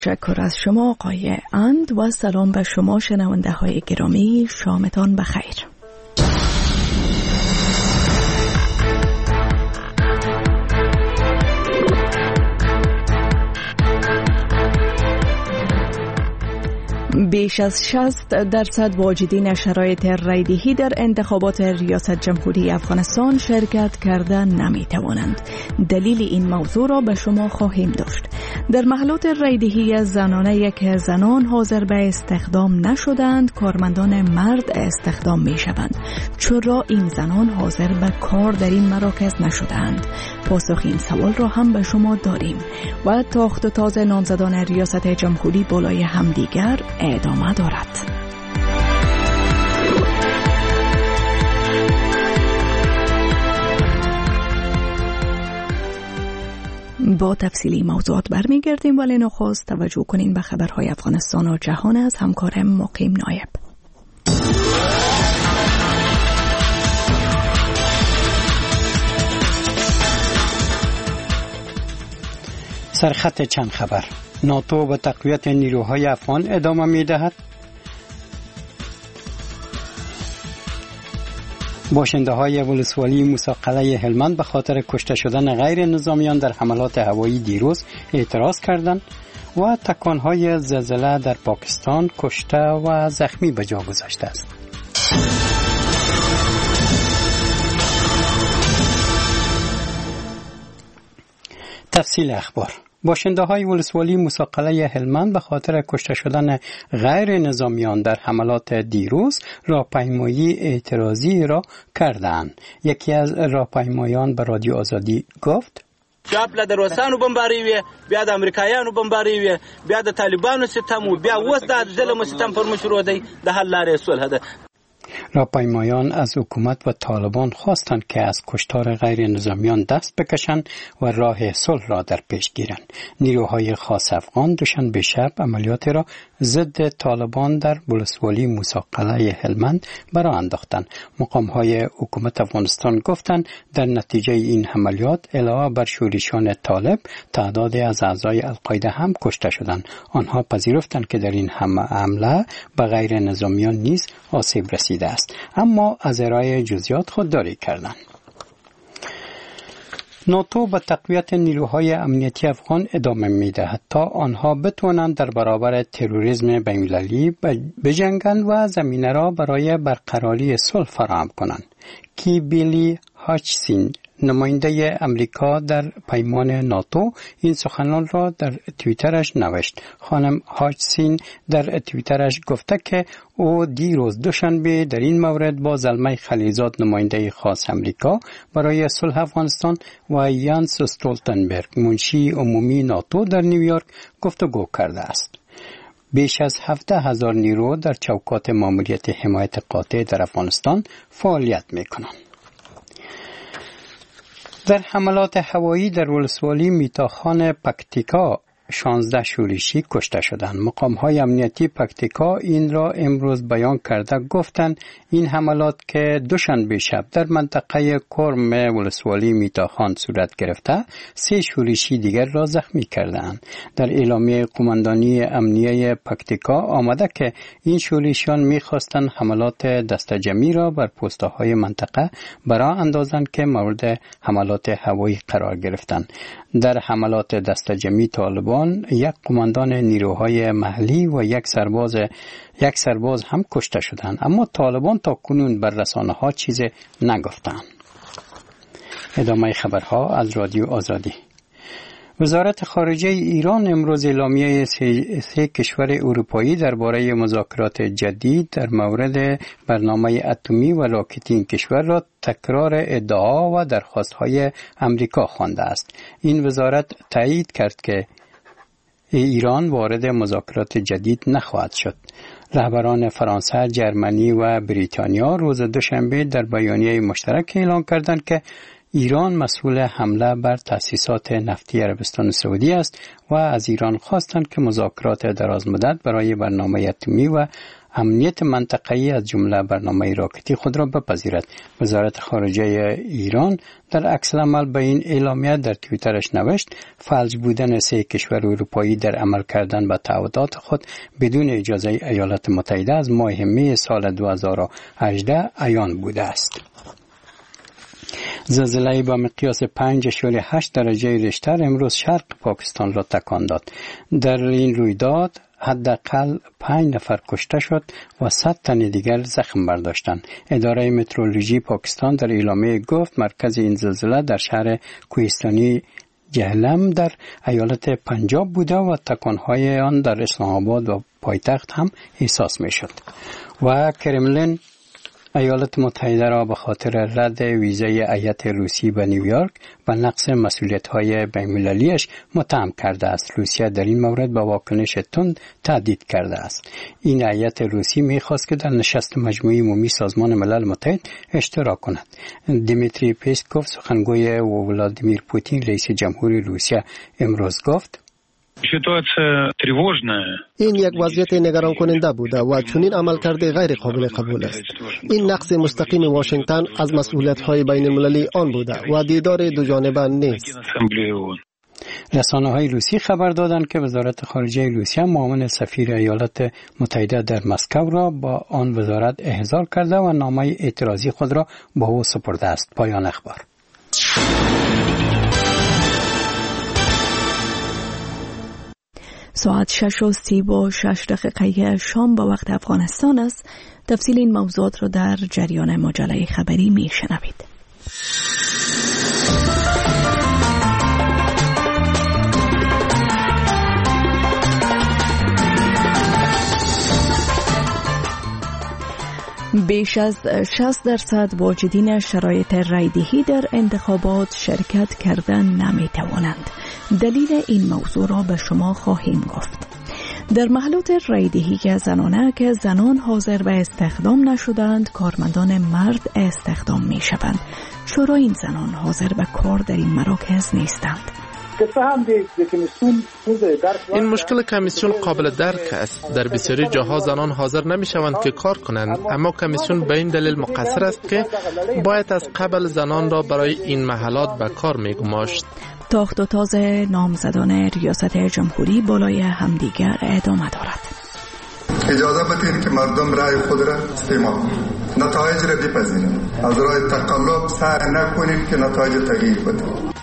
تشکر از شما آقای اند و سلام به شما شنونده های گرامی. شامتان بخیر. بیش از 60% واجدین شرایط رایدهی در انتخابات ریاست جمهوری افغانستان شرکت کرده نمی توانند. دلیل این موضوع را به شما خواهیم داشت. در محلات رایدهی زنانه یک زنان حاضر به استخدام نشدند، کارمندان مرد استخدام می شوند. چرا این زنان حاضر به کار در این مراکز نشدند؟ پاسخ این سوال را هم به شما داریم و تاخت و تاز نامزدان ریاست جمهوری بالای همدیگر ادامه دارد. با تفصیلی موضوعات برمیگردیم، ولی نخست توجه کنین به خبرهای افغانستان و جهان از همکارم مقیم نایب. سرخط چند خبر. ناتو به تقویت نیروهای افغان ادامه می‌دهد. باشنده‌های ولسوالی موسی هلمند به خاطر کشته شدن غیر نظامیان در حملات هوایی دیروز اعتراض کردند و تکان‌های زلزله در پاکستان کشته و زخمی به جا گذاشته است. تفصیل اخبار. باشنده‌های ولسوالی موسی هلمند به خاطر کشته شدن غیر نظامیان در حملات دیروز راهپیمایی اعتراضی را کردند. یکی از راهپیمایان به رادیو آزادی گفت: شاپله د روسانو بمباری وي، بیا د امریکایانو بمباری وي، بیا د طالبانو ستم و بیا اوس د ظلم ستم پر مشروع دی، د حل لارې صلح ده. راهپیمایان از حکومت و طالبان خواستند که از کشتار غیر نظامیان دست بکشند و راه صلح را در پیش گیرند. نیروهای خاص افغان دوشنبه شب عملیات را ضد طالبان در ولسوالی موسی هلمند برآ انداختند. مقام‌های حکومت افغانستان گفتند در نتیجه این عملیات علاوه بر شورشیان طالب تعدادی از اعضای القاعده هم کشته شدند. آنها پذیرفتند که در این حمله به غیر نظامیان نیز آسیب رسیده است، اما از ارائه جزئیات خودداری کردند. ناتو به تقویت نیروهای امنیتی افغان ادامه می‌دهد تا آنها بتوانند در برابر تروریسم بین‌المللی بجنگند و زمینه را برای برقراری صلح فراهم کنند. بیلی هاچسین، نماینده امریکا در پیمان ناتو، این سخنان را در توییترش نوشت. خانم هاچسین در توییترش گفته که او دیروز دوشنبه در این مورد با زلمه خلیلزاد، نماینده خاص امریکا برای صلح افغانستان، و یانس استولتنبرگ، منشی عمومی ناتو در نیویورک گفتگو کرده است. بیش از 17,000 نیرو در چوکات ماموریت حمایت قاطع در افغانستان فعالیت می‌کنند. در حملات هوایی در ولسوالی میتاخان پکتیکا 16 شورشی کشته شدند. مقام‌های امنیتی پکتیکا این را امروز بیان کرده گفتند این حملات که دوشنبه شب در منطقه کرم ولسوالی میتاخان صورت گرفته 3 شورشی دیگر را زخمی کردند. در اعلامیه قماندانی امنیه پکتیکا آمده که این شورشیان میخواستند حملات دسته‌جمعی را بر پست‌های منطقه برآ اندازند که مورد حملات هوایی قرار گرفتند. در حملات دسته‌جمعی طالبان یک قماندان نیروهای محلی و یک سرباز هم کشته شدند، اما طالبان تا کنون بر رسانه‌ها چیزی نگفتند. ادامه خبرها از رادیو آزادی. وزارت خارجه ایران امروز اعلامیه 3 کشور اروپایی درباره مذاکرات جدید در مورد برنامه اتمی و راکتی این کشور را تکرار ادعا و درخواست‌های امریکا خوانده است. این وزارت تایید کرد که ایران وارد مذاکرات جدید نخواهد شد. رهبران فرانسه، جرمنی و بریتانیا روز دوشنبه در بیانیه مشترک اعلام کردند که ایران مسئول حمله بر تأسیسات نفتی عربستان سعودی است و از ایران خواستند که مذاکرات درازمدت برای برنامه اتمی و امنیت منطقه‌ای از جمله برنامه راکتی خود را بپذیرد. وزارت خارجه ایران در عکس العمل به این اعلامیه در توییترش نوشت فلج بودن 3 کشور اروپایی در عمل کردن به تعهدات خود بدون اجازه ایالات متحده از ماه می سال 2018 عیان بوده است. زلزله با مقیاس 5.8 درجه ریشتر امروز شرق پاکستان را تکان داد. در این رویداد حداقل 5 نفر کشته شد و 100 تن دیگر زخم برداشتند. اداره مترولوژی پاکستان در اعلامیه گفت مرکز این زلزله در شهر کوهستانی جهلم در ایالت پنجاب بوده و تکانهای آن در اسلام آباد و پایتخت هم احساس می شد. و کرملین ایالات متحده را به خاطر رد ویزای هیئت روسی به نیویورک و نقض مسئولیت‌های بین‌المللی‌اش متهم کرده است. روسیه در این مورد با واکنش تند تهدید کرده است. این هیئت روسی می‌خواست که در نشست مجموعه عمومی سازمان ملل متحد اشتراک کند. دیمیتری پسکوف سخنگوی ولادیمیر پوتین رئیس جمهوری روسیه امروز گفت این یک وضعیت نگران کننده بوده و چنین عملکرد غیر قابل قبول است. این نقض مستقیم واشنگتن از مسئولیت‌های بین المللی آن بوده و دیدار دو جانبه نیست. رسانه‌های روسی خبر دادند که وزارت خارجه روسیه معاون سفیر ایالات متحده در مسکو را با آن وزارت احضار کرده و نامه اعتراضی خود را به او سپرده است. پایان اخبار. ساعت 6:36 شام با وقت افغانستان است. تفصیل این موضوعات را در جریان مجله خبری می شنوید. بیش از 60% واجدین شرایط رایدهی در انتخابات شرکت کردن نمی توانند. دلیل این موضوع را به شما خواهیم گفت. در محلات رایدهی زنانه که زنان حاضر به استخدام نشدند، کارمندان مرد استخدام می شوند. چرا این زنان حاضر به کار در این مراکز نیستند؟ این مشکل کمیسیون قابل درک است. در بسیاری جاها زنان حاضر نمی شوند که کار کنند، اما کمیسیون به این دلیل مقصر است که باید از قبل زنان را برای این محلات به کار می گماشت. تاخت و تاز نامزدان ریاست جمهوری بالای همدیگر ادامه دارد. اجازه بدید که مردم رای خود را استعمال نتایج را بپذیرند. از راه تقلب سعی نکنید که نتایج تغییر بدهید.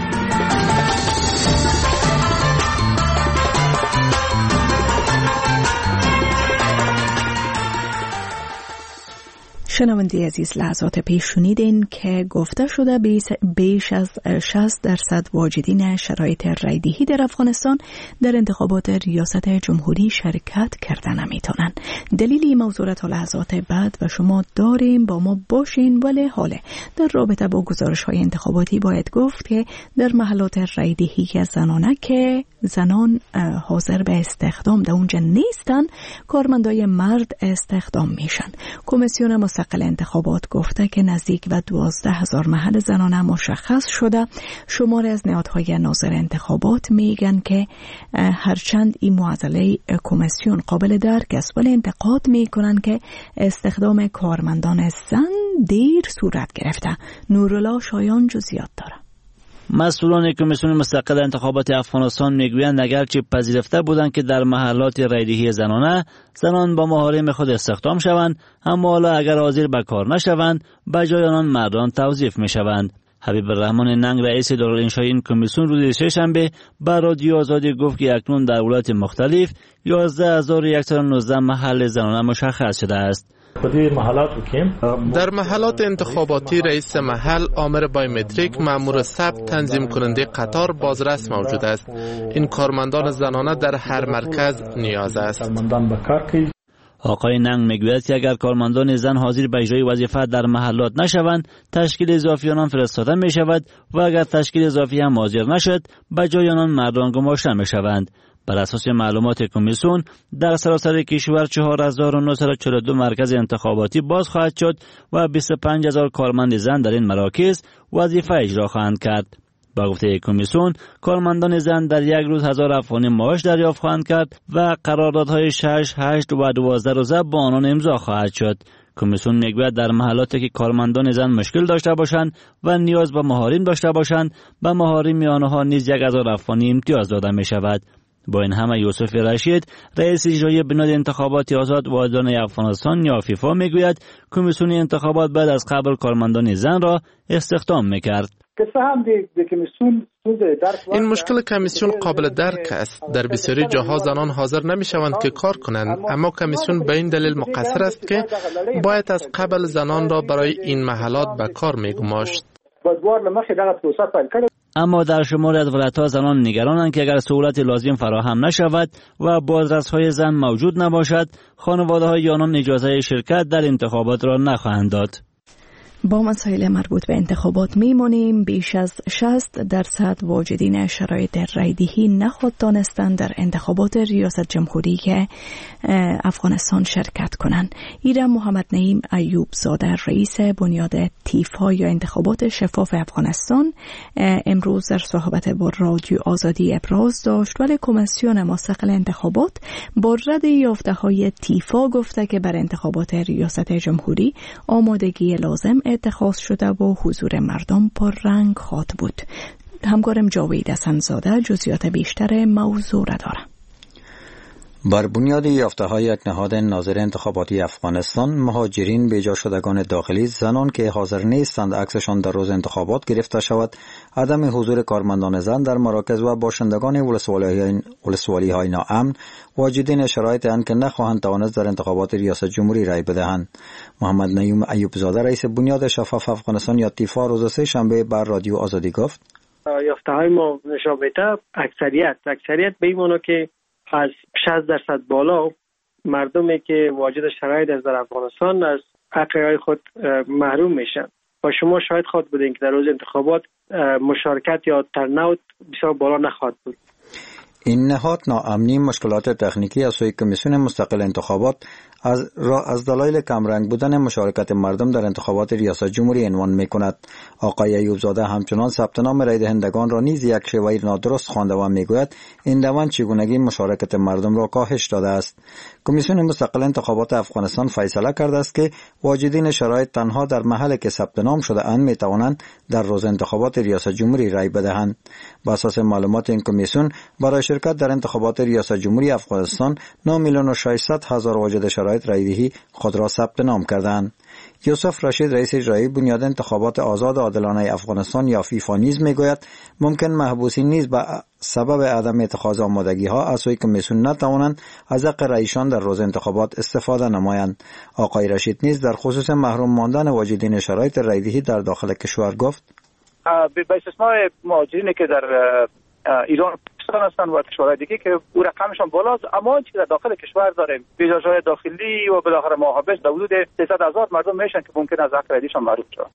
شنونده عزیز، لحظات پیش شنیدین که گفته شده بیش از 60% واجدین شرایط رایدهی در افغانستان در انتخابات ریاست جمهوری شرکت کردن نمیتونن. دلیل این موضوع را تا لحظات بعد و شما داریم، با ما باشین. ولی حالا در رابطه با گزارش های انتخاباتی باید گفت که در محلات رایدهی زنانه که زنان حاضر به استخدام در اونجا نیستن، کارمندای مرد استخدام میشن. کمیسیون مستقل انتخابات گفته که نزدیک و 12,000 محل زنانه مشخص شده. شمار از نهادهای ناظر انتخابات میگن که هرچند این معضله کمیسیون قابل درک است، ولی انتقاد میکنن که استخدام کارمندان زن دیر صورت گرفته. نورالله شایان جزئیات داره. مسئولان کمیسیون مستقل انتخابات افغانستان میگویند اگرچه پذیرفته بودند که در محلات رایدهی زنانه زنان با محارم خود استخدام شوند، اما حالا اگر حاضر به کار نشوند به جای آنان مردان توظیف میشوند. حبیب الرحمن ننگ رئیس دارالانشای این کمیسیون روز سه‌شنبه به رادیو آزادی گفت که اکنون در ولایات مختلف 11,119 محل زنانه مشخص شده است. در محلات انتخاباتی رئیس محل، آمر بایومتریک، مأمور ثبت، تنظیم کننده قطار، بازرس موجود است. این کارمندان زنانه در هر مرکز نیاز است. آقای ننگ میگوید که اگر کارمندان زن حاضر به اجرای وظیفه در محلات نشوند، تشکیل اضافی آنان فرستاده می شود و اگر تشکیل اضافی هم حاضر نشد، به جای آنان مردان گماشته می شوند. بر اساس معلومات کمیسیون در سراسر کشور 4,942 مرکز انتخاباتی باز خواهد شد و 25,000 کارمند زن در این مراکز وظیفه اجرا خواهند کرد. با گفته کمیسیون کارمندان زن در یک روز 1000 افغانی معاش دریافت خواهند کرد و قراردادهای 6, 8 و 12 روزه با آنان امضا خواهد شد. کمیسیون میگوید در محلاتی که کارمندان زن مشکل داشته باشند و نیاز به مهارین داشته باشند به مهارین آنها نیز 1000 افغانی امتیاز داده می شود. با این همه یوسف رشید رئیس اجرایی بنیاد انتخابات آزاد واحدان افغانستان یا فیفا میگوید کمیسیون انتخابات بعد از قبل کارمندان زن را استخدام میکرد. این مشکل کمیسیون قابل درک است. در بسیاری جاها زنان حاضر نمی شوند که کار کنند، اما کمیسیون به این دلیل مقصر است که باید از قبل زنان را برای این محلات به کار می گماشت. اما در شماری از ولایت‌ها زنان نگرانند که اگر سهولت لازم فراهم نشود و بازرس‌های زن موجود نباشد، خانواده‌های آنان اجازه شرکت در انتخابات را نخواهند داد. با مسائل مربوط به انتخابات میمانیم. بیش از 60% واجدین شرایط رایدهی نخواهد دانستند در انتخابات ریاست جمهوری که افغانستان شرکت کنند. ایران محمد نعیم ایوب زاده رئیس بنیاد تیفا یا انتخابات شفاف افغانستان امروز در صحبت با رادیو آزادی ابراز داشت، ولی کمیسیون مستقل انتخابات با رد یافته‌های تیفا گفته که بر انتخابات ریاست جمهوری آمادگی لازم اتخاذ شده و حضور مردم پر رنگ خواهد بود. همکارم جاوید حسن‌زاده جزئیات بیشتر موضوع را دارد. بر بنیاد یافته‌های یک نهاد ناظر انتخاباتی افغانستان، مهاجرین بیجا شدگان داخلی زنان که حاضر نیستند عکسشان در روز انتخابات گرفته شود، عدم حضور کارمندان زن در مراکز و باشندگان ولسوالی‌های ناامن واجدین شرایط اند که نخواهند توانست در انتخابات ریاست جمهوری رای بدهند. محمد نعیم ایوب زاده رئیس بنیاد شفاف افغانستان یا تیفا روز سه شنبه بر رادیو آزادی گفت: یافته‌های ما نشان میده اکثریت به این معنی که از 60% بالا مردمی که واجد شرایط از در افغانستان از حقوق خود محروم میشن و شما شاید خواهد بودین که در روز انتخابات مشارکت یا ترنوت بسیار بالا نخواهد بود. این نهاد ناامنی مشکلات تکنیکی از سوی کمیسیون مستقل انتخابات از دلایل کمرنگ بودن مشارکت مردم در انتخابات ریاست جمهوری عنوان می‌کند. آقای ایوب زاده همچنان ثبت نام رای دهندگان را نیز یک شیوه نادرست خوانده و میگوید این روند چگونگی مشارکت مردم را کاهش داده است. کمیسیون مستقل انتخابات افغانستان فیصله کرده است که واجدین شرایط تنها در محلی که ثبت نام شده اند می‌توانند در روز انتخابات ریاست جمهوری رای بدهند. بر اساس معلومات این کمیسیون برای شرکت در انتخابات ریاست جمهوری افغانستان 9,600,000 واجد شرایط رایدهی خود را ثبت نام کردند. یوسف رشید رئیس اجرایی بنیاد انتخابات آزاد عادلانه افغانستان یا فیفا نیز میگوید ممکن محبوسین نیز به سبب عدم اتخاذ آمادگی ها از سوی کمیسیون نتوانند از حق رایشان در روز انتخابات استفاده نمایند. آقای رشید نیز در خصوص محروم ماندن واجدین شرایط رایدهی در داخل کشور گفت: به استثنای مهاجرینی که در ایران هستند و کشورهای دیگه که او رقمشان بالاست، اما چیزی در داخل کشور داریم ویزاژهای داخلی و بالاخره ماهابش در حدود 300,000 مردم میشن که ممکن از حق رایشان محروم شوند.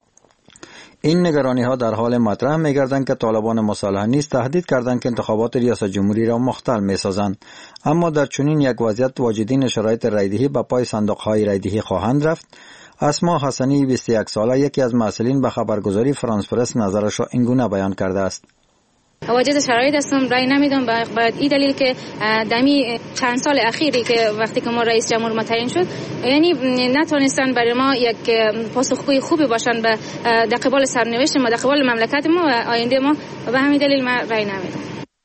این نگرانی ها در حال مطرح می‌گردند که طالبان مصالحه نیز تهدید کردند که انتخابات ریاست جمهوری را مختل می‌سازند. اما در چنین یک وضعیت واجدین شرایط رایدهی به پای صندوق‌های رایدهی خواهند رفت. اسما حسنی 21 ساله یکی از مسئولین به خبرگزاری فرانس پرس نظرش را اینگونه بیان کرده است: واجد شرایط هستم، رای نمیدم باید این دلیل که دمی چند سال اخیری که وقتی که ما رئیس جمهور ما تعیین شد یعنی نتونستن برای ما یک پاسخگوی خوبی باشن به در قبال سرنوشت ما، در قبال مملکت ما و آینده ما، و به همین دلیل من رای نمیدم.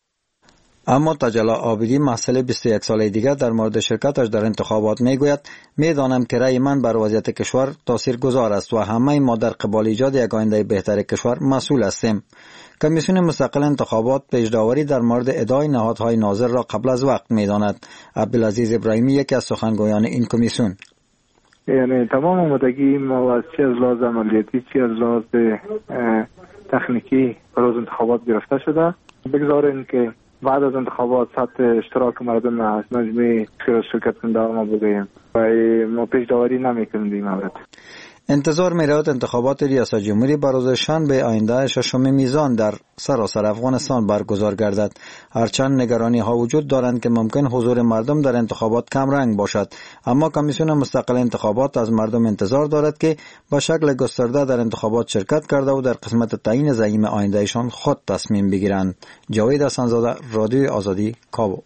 اما تجلا عابدی مسئله 21 ساله دیگر در مورد شرکتش در انتخابات میگوید: میدانم که رأی من بر وضعیت کشور تاثیرگذار است و همه ما در قبال ایجاد یک آینده بهتر کشور مسئول هستیم. کمیسیون مستقل انتخابات پیش‌داوری در مورد ادعای نهادهای ناظر را قبل از وقت می‌داند. عبدالعزیز ابراهیمی یکی از سخنگویان این کمیسیون: یعنی تمام آمادگی ما از چه از لحاظ عملیاتی چه از لحاظ تکنیکی برای انتخابات گرفته شده. بگذاریم که بعد از انتخابات سطح اشتراک مردم از مجموعه شرکت کننده ما بگوییم و ما پیش‌داوری نمی‌کنیم این مورد. انتظار می‌رود انتخابات ریاست جمهوری بر روز شنبه آینده 6 میزان در سراسر افغانستان برگزار گردد. هرچند نگرانی‌ها وجود دارند که ممکن حضور مردم در انتخابات کم رنگ باشد، اما کمیسیون مستقل انتخابات از مردم انتظار دارد که به شکل گسترده در انتخابات شرکت کرده و در قسمت تعیین زعیم آیندهشان خود تصمیم بگیرند. جاوید حسن‌زاده، رادیو آزادی، کابل.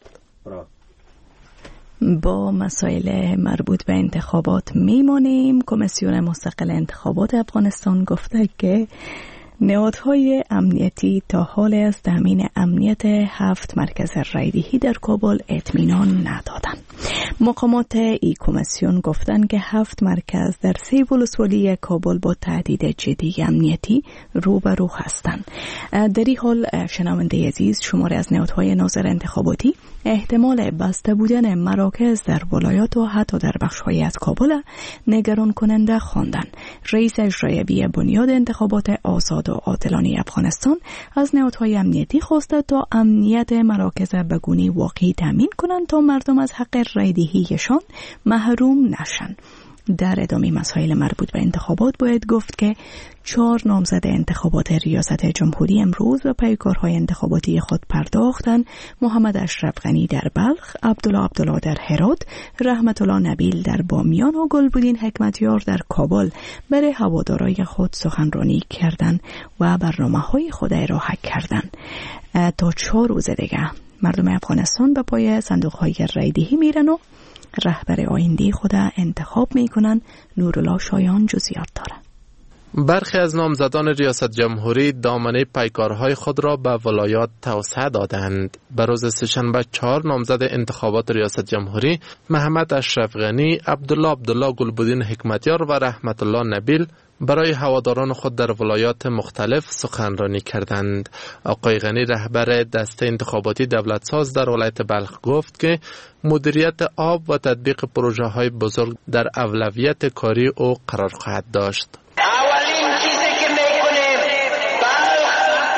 با مسائل مربوط به انتخابات میمانیم. کمیسیون مستقل انتخابات افغانستان گفته که نهادهای امنیتی تا حال از تامین امنیت 7 مرکز رایدهی در کابل اطمینان ندادند. مقامات ای کمیسیون گفتند که 7 مرکز در 3 ولسوالی کابل با تهدید جدی امنیتی روبرو هستند. در این حال شنونده عزیز، شماری از نهادهای ناظر انتخاباتی احتمال بسته بودن مراکز در ولایات و حتی در بخش‌های از کابل نگران کننده خواندند. رئیس اجرایی بنیاد انتخابات آزاد و عادلانه افغانستان از نهادهای امنیتی خواسته تا امنیت مراکز به گونه‌ای واقعی تامین کنند تا مردم از حق رایدهیشان محروم نشند. در ادامه مسائل مربوط به انتخابات باید گفت که 4 نامزد انتخابات ریاست جمهوری امروز به پیکارهای انتخاباتی خود پرداختند. محمد اشرف غنی در بلخ، عبدالله در هرات، رحمت الله نبیل در بامیان و گلبدین حکمتیار در کابل برای هوادارای خود سخنرانی کردند و برنامه‌های خود ارائه کردند. تا 4 روز دیگه مردم افغانستان به پای صندوق‌های رایدهی میرن و رهبر آینده خود انتخاب میکنن. نورالله شایان جزئیات داره. برخی از نامزدان ریاست جمهوری دامنه پیکارهای خود را به ولایات توسعه دادند. به روز سه‌شنبه 4 نامزد انتخابات ریاست جمهوری، محمد اشرف غنی، عبدالله گلبدین حکمتیار و رحمت الله نبیل برای هواداران خود در ولایات مختلف سخنرانی کردند. آقای غنی، رهبر دسته انتخاباتی دولتساز در ولایت بلخ، گفت که مدیریت آب و تطبیق پروژه های بزرگ در اولویت کاری او قرار خواهد داشت. اولین چیزی که میکنیم بلخ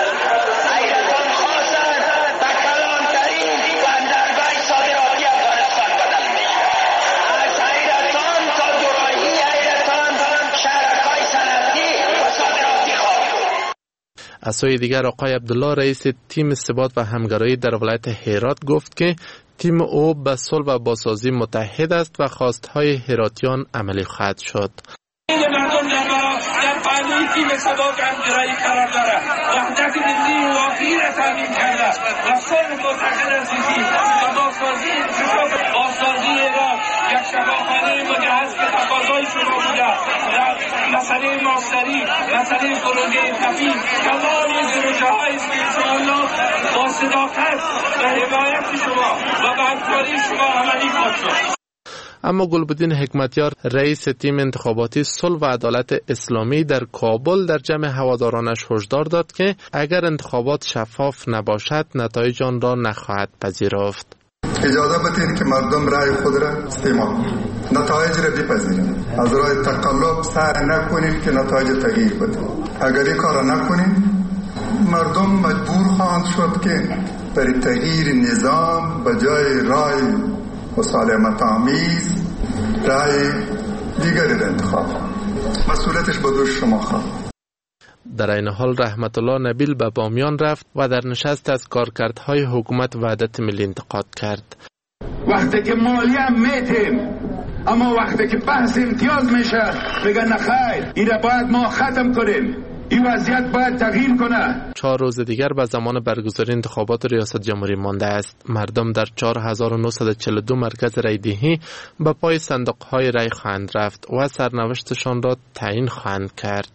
ایران خواستن به کلانترین بندرگاه صادراتی افغانستان بدل میشه. از ایران تا دوراهی ایران شهرک‌های صنعتی و صادراتی خواهد. از سوی دیگر آقای عبدالله، رئیس تیم ثبات و همکاری در ولایت هرات، گفت که تیم او به صلح و بازسازی متحد است و خواستهای هراتیان عملی خواهد شد. مردم در پهلوی تیم ثبات همکاری قرار دارد. وحدت ملی واقعی را تامین کرده و صلح متحد عزیزی و بازسازی انتشار بازسازی ایران یک شفاخانه مجهز که تقاضای شما بوده. مسئله ماستری، مسئله پروژه کفیل، تمام پروژه‌هایی است که انشاءالله با صداقت و حمایت شما و با همکاری شما عملی خواهد شد. اما گلبدین حکمتیار، رئیس تیم انتخاباتی صلح و عدالت اسلامی در کابل، در جمع هوادارانش هشدار داد که اگر انتخابات شفاف نباشد نتایج آن را نخواهد پذیرفت. اجازه بدید که مردم رای خود را استعمال نتایج را بپذیرند. از راه تقلب سعی نکنید که نتایج تغییر بده. اگر این کار نکنید مردم مجبور خواهند شد که برای تغییر نظام به جای رای مسالمت آمیز رای دیگری را انتخاب. مسئولیتش به دوش شما خواهد. در این حال رحمت الله نبیل به بامیان رفت و در نشست از کارکردهای حکومت وحدت ملی انتقاد کرد. وقتی که مالی هم میتیم، اما وقتی که بحث امتیاز میشه بگن نخیر، این را باید ما ختم کنیم، این وضعیت باید تغییر کنه. 4 روز دیگر به زمان برگزاری انتخابات ریاست جمهوری مانده است. مردم در 4942 مرکز رایدهی به پای صندوق‌های رای خواهند رفت و سرنوشتشان را تعیین خواهند کرد.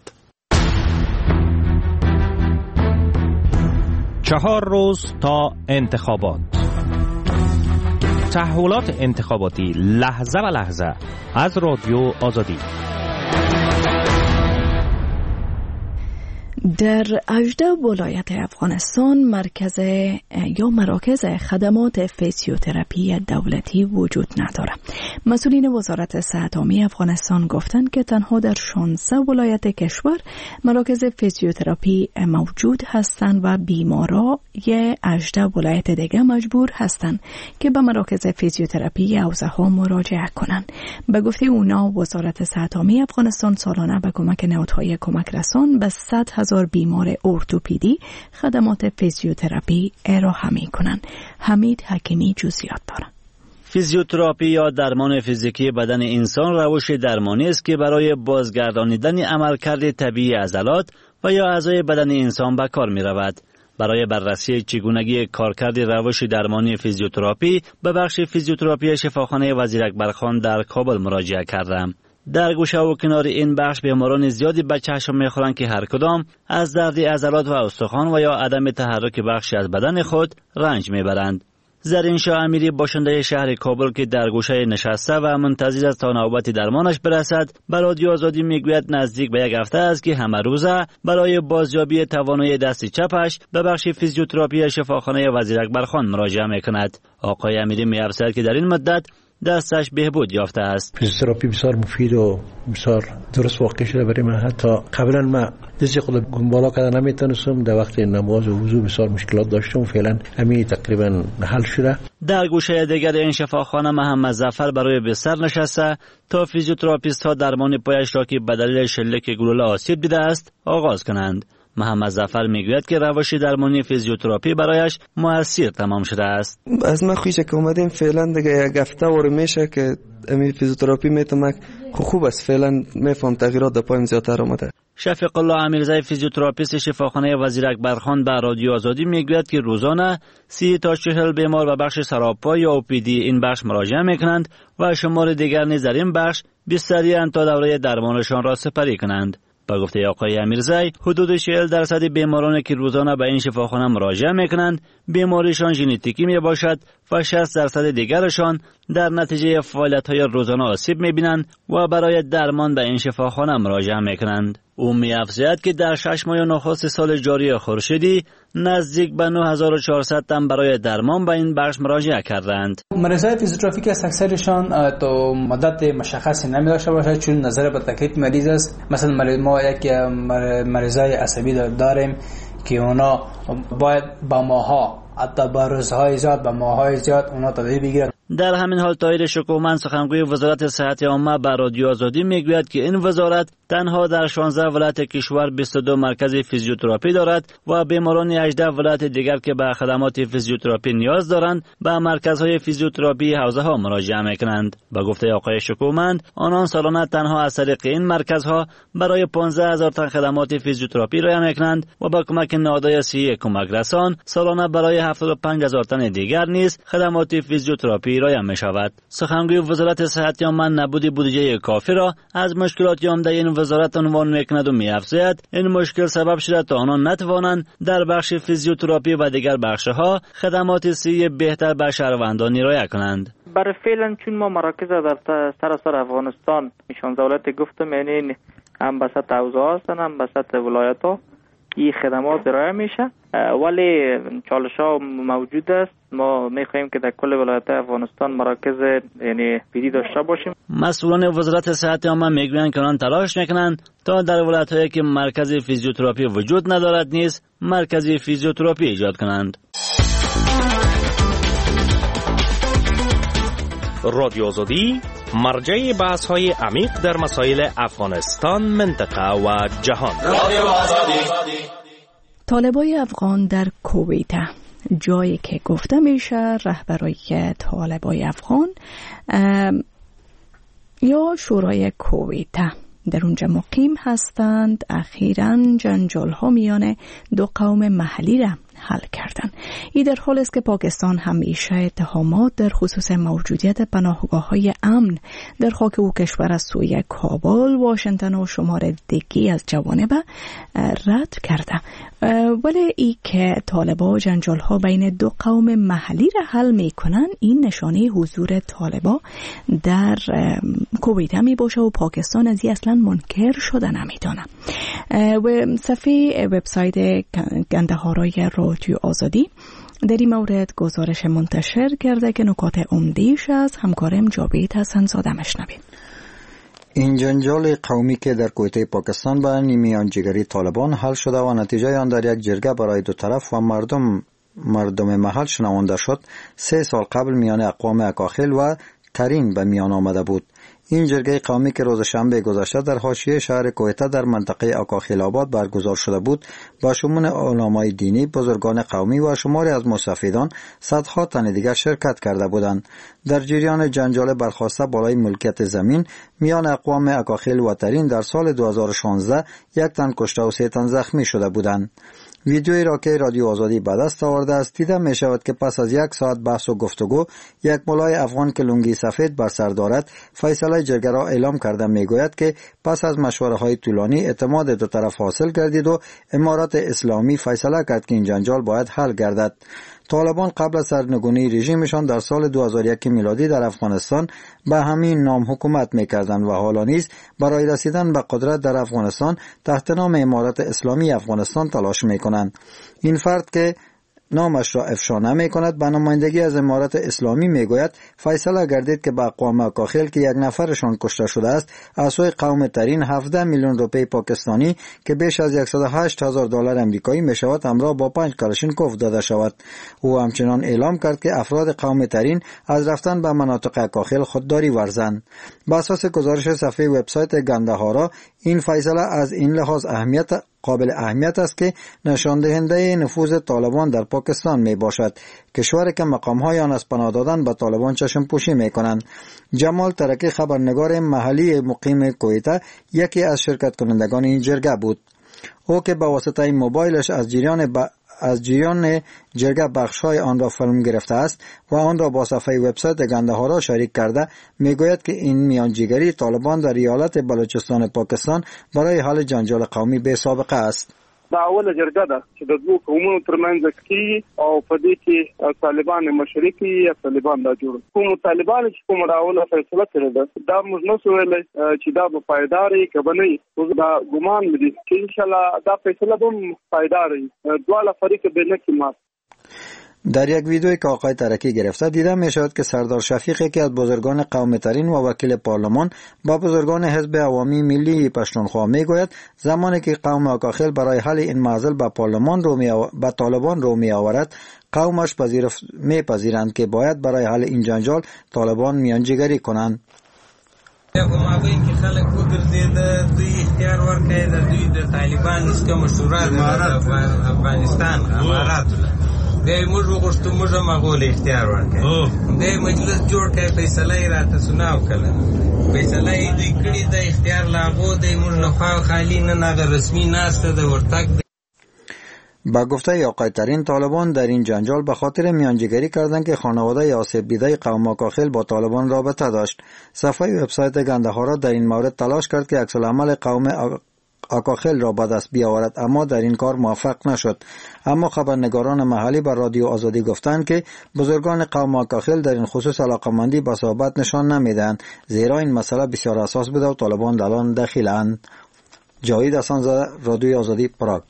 4 روز تا انتخابات. تحولات انتخاباتی لحظه به لحظه از رادیو آزادی. در 18 ولایت افغانستان مراکز خدمات فیزیوتراپی دولتی وجود ندارد. مسئولین وزارت صحت عامه افغانستان گفتند که تنها در 16 ولایت کشور مراکز فیزیوتراپی موجود هستند و بیمارا 18 ولایت دیگر مجبور هستند که به مراکز فیزیوتراپی حوزه ها مراجعه کنند. به گفته اونا وزارت صحت عامه افغانستان سالانه به کمک نهادهای کمک رسان به 100,000 بیمار ارتوپدی خدمات فیزیوتراپی ارائه می‌کنند. حمید حکیمی جزئیات دارد. فیزیوتراپی یا درمان فیزیکی بدن انسان روش درمانی است که برای بازگردانیدن عملکرد طبیعی عضلات و یا اعضای بدن انسان به کار می‌رود. برای بررسی چگونگی کارکرد روش درمانی فیزیوتراپی به بخش فیزیوتراپی شفاخانه وزیر اکبرخان در کابل مراجعه کردم. در گوشه و کنار این بخش بیماران زیادی به چشم می‌خورند که هر کدام از درد عضلات و استخوان و یا عدم تحرک بخشی از بدن خود رنج میبرند. زرین شاه امیری باشنده شهر کابل که در گوشه نشسته و منتظر است تا نوبت درمانش برسد به رادیو آزادی میگوید نزدیک به 1 هفته است که همه روزه برای بازیابی توانایی دست چپش به بخش فیزیوتراپی شفاخانه وزیر اکبرخان مراجعه میکند. آقای امیری می‌افزاید که در این مدت دستش بهبود یافته است. فیزیوتراپی بسیار مفید و بسیار درست واقع شده برای من. حتی قبلا من دست خود بالا کردن نمیتونستم، در وقت نماز و وضو بسیار مشکلات داشتم و فعلا همین تقریبا حل شده. در گوشه دیگر این شفاخانه محمد ظفر برای بستر نشسته تا فیزیوتراپیست ها درمان پایش را که به دلیل شلیک گلوله آسیب دیده است آغاز کنند. محمد ظفر میگوید که روش درمانی فیزیوتراپی برایش موثر تمام شده است. از ما خویش که اومدیم فعلا دیگه 1 هفته ور میشه که امی فیزیوتراپی میتونه خوب است. فعلا میفهم تغییرات در پایم زیادتر اومده. شفیق الله امیرزی فیزیوتراپیست شفاخانه وزیر اکبرخان به رادیو آزادی میگوید که روزانه 30 تا 40 بیمار به بخش سراپا یا اوپیدی این بخش مراجعه میکنند و شمار دیگر نیز در این بخش بستری تا دوره درمانشان را سپری کنند. با گفته آقای امیرزی حدود 40% بیمارانی که روزانه به این شفاخانه مراجعه میکنند بیماریشان ژنتیکی می باشد و 60% دیگرشان در نتیجه فعالیت‌های روزانه آسیب می‌بینند و برای درمان به این شفاخانه مراجعه می‌کنند. او می‌افزاید که در 6 ماه نخست سال جاری خورشیدی نزدیک به 9400 تن برای درمان به این بخش مراجعه کردند. مریضای فیزیوتراپی که اکثرشان تو مدت مشخصی نمی‌داشته باشد چون نظر به تکلیف مریض است. مثلا ما یک مریضای عصبی داریم که اونا باید با ماها حتی با روزهای زیاد با ماهای زیاد اونا تداوی بگیرن. در همین حال طاهر شکومن سخنگوی وزارت صحت عامه به رادیو آزادی میگوید که این وزارت تنها در 16 ولایت کشور 22 مرکز فیزیوتراپی دارد و بیماران 18 ولایت دیگر که به خدمات فیزیوتراپی نیاز دارند به مرکزهای فیزیوتراپی حوزه ها مراجعه میکنند. به گفته آقای شکومن آنان سالانه تنها از طریق این مرکزها برای 15000 تن خدمات فیزیوتراپی ارائه میکنند و با کمک نهادهای صحی کمک رسان سالانه برای 75000 تن دیگر نیز خدمات فیزیوتراپی ارائه می شود. سخنگوی وزارت صحت عامه نبود بودجه کافی را از مشکلات عمده این وزارت عنوان میکند و می‌افزاید این مشکل سبب شده تا آنان نتوانند در بخش فیزیوتراپی و دیگر بخش‌ها خدمات صحی بهتر به شهروندان ارائه کنند. برای فعلا چون ما مراکز در سراسر افغانستان 16 ولایت گفتم، یعنی هم به سطح حوزه هستن هم به سطح ولایت ها این خدمات ارائه میشه، ولی چالش ها موجود است. ما میخواهیم که در کل ولایت افغانستان مراکز یعنی پیدی داشته باشیم. مسئولان وزارت صحت عامه میگویند که آنان تلاش میکنند تا در ولایت هایی که مرکز فیزیوتراپی وجود ندارد نیز مرکز فیزیوتراپی ایجاد کنند. رادیو آزادی مرجع بحث های عمیق در مسائل افغانستان، منطقه و جهان. رادیو آزادی. طالبای افغان در کویت، جایی که گفته میشه رهبرای طالبای افغان یا شورای کویت در اونجا مقیم هستند. اخیراً جنجال ها میان دو قوم محلی را حل کردند. این در حالی است که پاکستان همیشه اتهامات در خصوص موجودیت پناهگاه‌های امن در خاک او کشور از سوی کابل، واشنگتن و شمار دیگی از جوانب رد کرده. ولی ای که طالبا جنجال‌ها بین دو قوم محلی را حل می‌کنند، این نشانه حضور طالبا در کویت می باشه و پاکستان از این اصلا منکر شده نمیدانه. و صفحه وبسایت گندهارای رادیو آزادی در این مورد گزارش منتشر کرده که نکات عمده‌اش از همکارم جاوید حسن‌زاده مشنویم. این جنجال قومی که در کویت پاکستان به میانجیگری طالبان حل شده و نتیجه آن در یک جرگه برای دو طرف و مردم محل شنونده شد، 3 سال قبل میان اقوام اکاخیل و ترین به میان آمده بود. این جرگه قومی که روز شنبه گذشته در حاشیه شهر کویت در منطقه اکاخیل آباد برگزار شده بود، با شمول علمای دینی، بزرگان قومی و شماری از مستفیدان، صدها تن دیگر شرکت کرده بودند. در جریان جنجال برخاسته بالای ملکیت زمین میان اقوام اکاخیل و ترین در سال 2016 1 تن کشته و 3 تن زخمی شده بودند. ویدیویی را که رادیو آزادی به دست آورده است دیده می شود که پس از 1 ساعت بحث و گفتگو، یک ملای افغان که لنگی سفید بر سر دارد فیصله جرگه را اعلام کرده می گوید که پس از مشوره های طولانی اعتماد دو طرف حاصل گردید و امارات اسلامی فیصله کرد که این جنجال باید حل گردد. طالبان قبل از سرنگونی رژیمشان در سال 2001 میلادی در افغانستان به همین نام حکومت می‌کردند و حالا نیز برای رسیدن به قدرت در افغانستان تحت نام امارات اسلامی افغانستان تلاش می‌کنند. این فرد که نامش را افشا نمی‌کند به نمایندگی از امارات اسلامی میگوید فیصله گردید که به اقوام اکاخیل که 1 نفرشان کشته شده است از سوی قوم ترین 17 میلیون روپیه پاکستانی که بیش از $108,000 امریکایی میشود همراه با 5 کلاشینکوف داده شود. او همچنان اعلام کرد که افراد قوم ترین از رفتن به مناطق اکاخیل خودداری ورزند. بر اساس گزارش صفحه وبسایت گندهارا، این فیصله از این لحاظ قابل اهمیت است که نشان دهنده نفوذ طالبان در پاکستان می باشد. کشوری که مقام‌های آن از پناه دادن به طالبان چشم پوشی می کنند. جمال ترکی خبرنگار محلی مقیم کویت یکی از شرکت کنندگان این جرگه بود. او که به واسطه موبایلش از جریان جرگه بخش‌های آن را فیلم گرفته است و آن را با صفحه وبسایت گندهارا شریک کرده، میگوید که این میانجیگری طالبان در ایالت بلوچستان پاکستان برای حل جنجال قومی بے سابقه است. دا اوله جرګه ده چې د دوه قومونو ترمنځ کېږي او په دې کې طالبان مشرک یا طالبان دا جوړ کوم طالبان چې کوم راوله فیصله کړې ده دا موږ نو سویل چې دا به پایداري کبنې دا ګمان دي چې ان شاء الله دا فیصله به پایداري دواله فریق به نه کېمات. در یک ویدیویی که آقای ترکی گرفته دیده می شود که سردار شفیقی که از بزرگان قوم ترین و وکیل پارلمان با بزرگان حزب عوامی ملی پشتونخوا می گوید زمانی که قوم اکاخیل برای حل این معضل به طالبان رو می آورد، قومش می پذیرند که باید برای حل این جنجال طالبان میانجیگری کنند. مابین کې خلک وګرځید دوی اختیار ورکړي د دوی د طالبان اسکه مشوره د افغانستان امارات د موږ وغوښتو موږ مغول اختیار ورکړي د مجلس جوړ کړي فیصله یې راته سناو کړه فیصله یې دوی کړي د اختیار لاغو د موږ لخوا خالی نه نغه رسمي ناسته د ورتګ. با گفته آقای ترین، طالبان در این جنجال به خاطر میانجیگری کردند که خانواده آسیب دیده قوم اکاخیل با طالبان رابطه داشت. صفحه وبسایت گندهارا در این مورد تلاش کرد که عکس‌العمل قوم اکاخیل را به دست بیاورد، اما در این کار موفق نشد. اما خبرنگاران محلی بر رادیو آزادی گفتند که بزرگان قوم اکاخیل در این خصوص علاقمندی به صحبت نشان نمیدهند، زیرا این مسئله بسیار حساس بوده و طالبان در آن دخیلند. جاوید حسن‌زاده، رادیو آزادی، پراگ.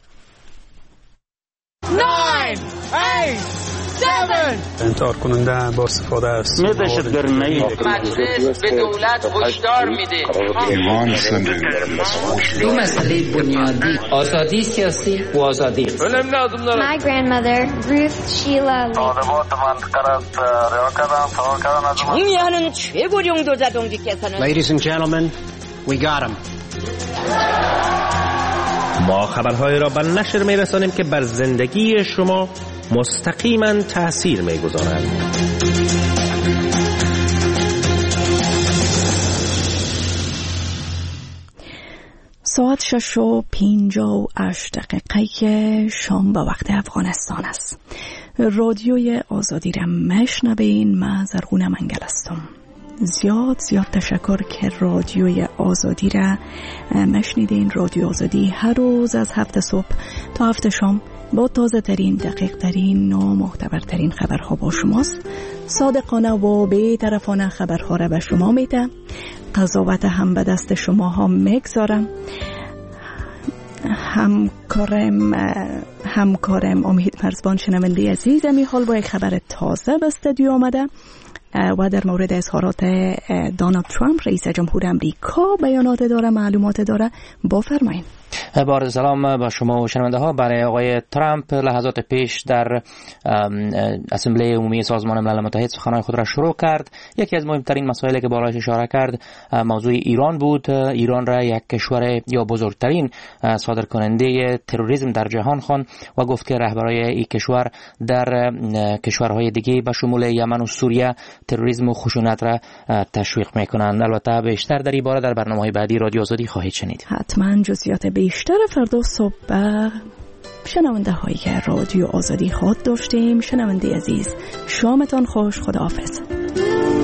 9 8 7 انتحار کننده با استفاده است. دهشتگرانه مجلس به دولت هشدار میده دو مسئله بنیادی آزادی سیاسی و آزادی. My grandmother Ruth Sheila 총리하는 최고령 도자동지께서는 Ladies and gentlemen, we got him. ما خبرهای را به نشر می‌رسانیم که بر زندگی شما مستقیما تأثیر می‌گذارند. ساعت 6:58 شام به وقت افغانستان است. رادیوی آزادی را مشنوین. من زرغونه منگل هستم. زیاد تشکر که رادیوی آزادی را مشنیدین. رادیو آزادی هر روز از 7 صبح تا 7 شام با تازه ترین، دقیق ترین و معتبر ترین خبرها با شماست. صادقانه و بی‌طرفانه خبرها را به شما میده. قضاوت هم به دست شما ها میگذارم. همکارم امید مرزبان شنونده عزیز می حال با یک خبر تازه به استودیو آمده و در مورد اظهارات دونالد ترامپ رئیس جمهور امریکا بیانات داره، معلومات داره. بفرمایید. با عرض سلام با شما و شنونده ها. برای آقای ترامپ لحظات پیش در اسمبلی عمومی سازمان ملل متحد سخنان خود را شروع کرد. یکی از مهمترین مسائلی که بالایش اشاره کرد موضوع ایران بود. ایران را یک کشور یا بزرگترین صادرکننده تروریسم در جهان خواند و گفت که رهبرای این کشور در کشورهای دیگه به شمول یمن و سوریه تروریسم و خشونت را تشویق میکنند. البته بیشتر در این باره در برنامه‌های بعدی رادیو آزادی خواهید شنید. حتما جزئیات بیشتر فردا صبح شنونده هایی که رادیو آزادی خود داشتیم. شنونده عزیز، شامتان خوش. خداحافظ.